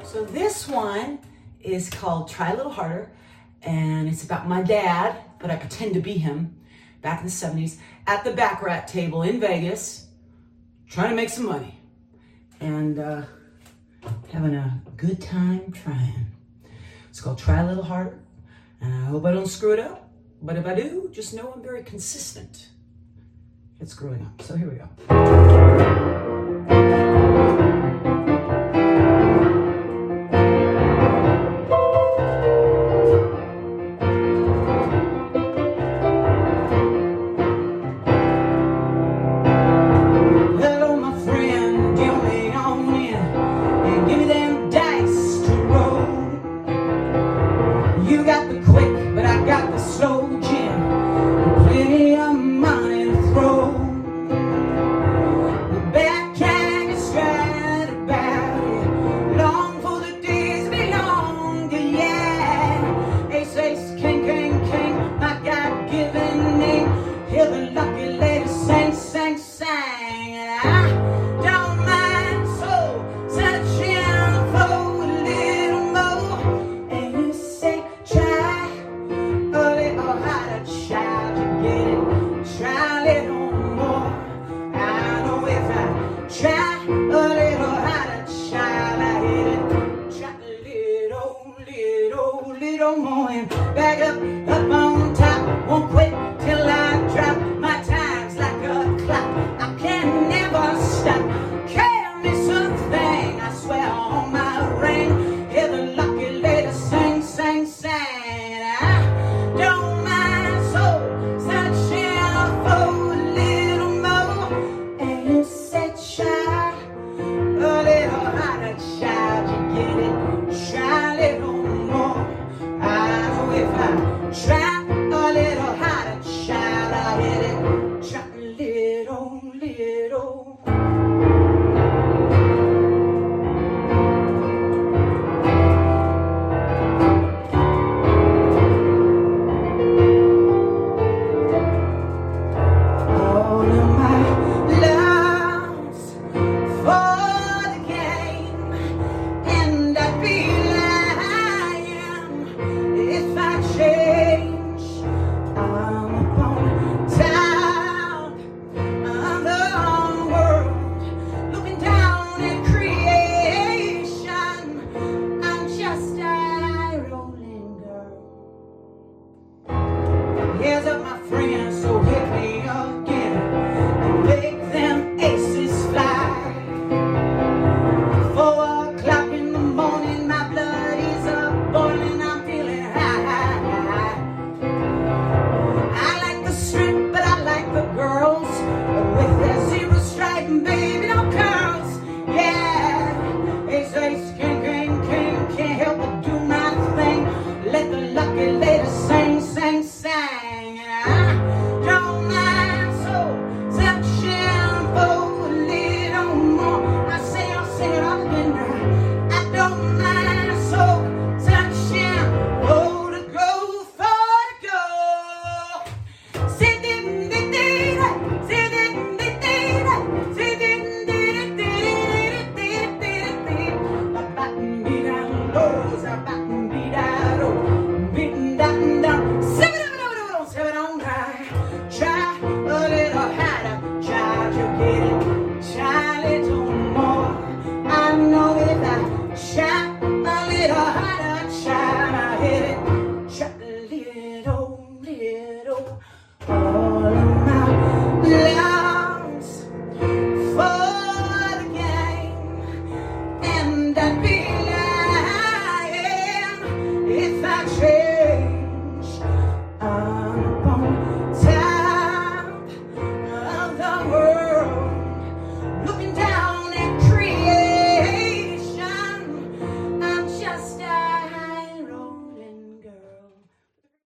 So this one is called Try a Little Harder, and it's about my dad, but I pretend to be him, back in the 70s, at the Baccarat table in Vegas, trying to make some money, and having a good time trying. It's called Try a Little Harder, and I hope I don't screw it up, but if I do, just know I'm very consistent at screwing up. So here we go. You got the quick, but I got the slow gin, and plenty of money to throw. The backtrack is straight about it, long for the days be longer, yeah. Ace, ace, king, king, king, my God-given name. Hear the lucky lady sing, sing, sing, and I don't mind so searching for a little more. And you say, try a little harder, child, to get it. Try a little more. I know if I try a little harder, child, I hit it. Try a little more and back up on top. Won't quit till I drop. My time's like a clock. I can never stop. Carry me something, I swear on my ring. Hear the lucky lady sing, sing, sing. And I don't mind so searching for a little more. And you say, try a little harder, child, you get it. Try a little more. I know if I try a little harder, child, I hit it. Try a little. All of my love's for the game, and I'd be lying if I change. I'm upon top of the world, looking down at creation. I'm just a rolling girl. Here's up, my friends, so hit me again and make them aces fly. 4 o'clock in the morning, my blood is up boiling, I'm feeling high. I like the strip, but I like the girls with their zero stripe and baby no curls. Yeah, ace, ace, king, king, king, can't help but do my thing. Let the lucky lady sing, sing, sing. And I don't mind so searching for a little more. I'll sing it all again now. I don't mind so searching for the go. Try a little harder, child, you get it. Try a little more. I know if I try a little harder, child, I hit it. Try a little. All of my love's for the game, and I'd be lying if I tried.